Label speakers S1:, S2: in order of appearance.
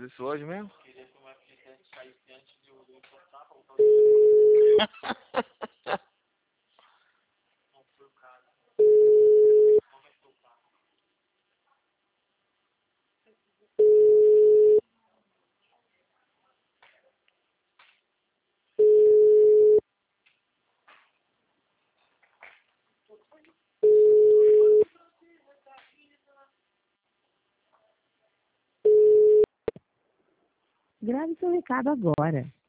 S1: fazer isso hoje mesmo?
S2: Queria que o meu FGTS saísse antes de eu encostar pra botar o não foi o caso. Não vai ser o caso.
S3: Grave seu recado agora.